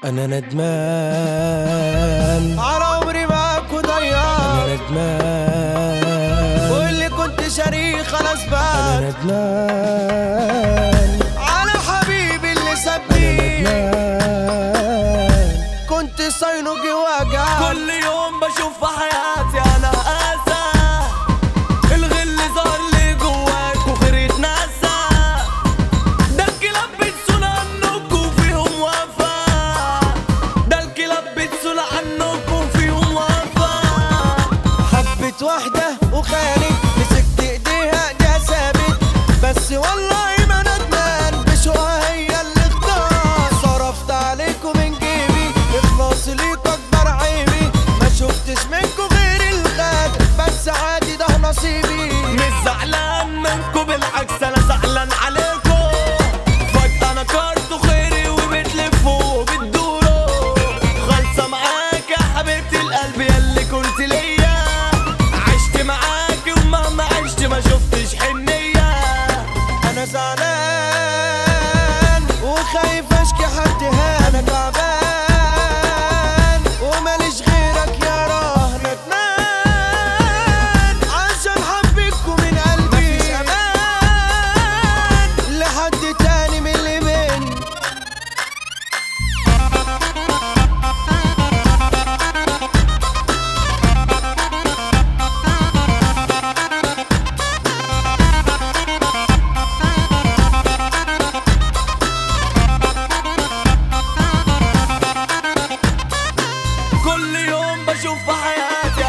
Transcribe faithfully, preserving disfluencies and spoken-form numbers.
أنا ندمان على عمري معاك وضيعت. أنا ندمان واللي كنت شريك خلاص بقى. أنا ندمان على حبيبي اللي أنا سابني ندمان كنت صاينه جواجع. كل يوم بشوف في حياتي انا اسى، الغل ظهر لي جواك وخير يتنسى. ده الكلاب بتسول عنكوا فيهم وفا، ده الكلاب بتسول عنكوا فيهم وفا. حبت واحدة وخانت مسكت ايديها ايديها ثابت، بس والله ما ندمان بشوقها هي اللي اختار. صرفت عليكم من جيبي اخلاص ليك اكبر عيبي، ما شفتش منكم غير الغاد بس عادي ده نصيبي. مش زعلان منكوا بالعكس انا زعلان عليكوا، فجأة نكرتوا خيري وبتلفوا وبتدوروا. خالصة معاك يا حبيبتي القلب ياللي كنت ليا، عشت معاكي ومهما عشت ما شفتش حنية. انا زعلان وخايف اشكي حد هان. انا تعبان وماليش غيرك يا راه. ندمان عشان حبيتكم من قلبي، مفيش امان لحد تاني من اللي مني. كل يوم بشوف في حياتي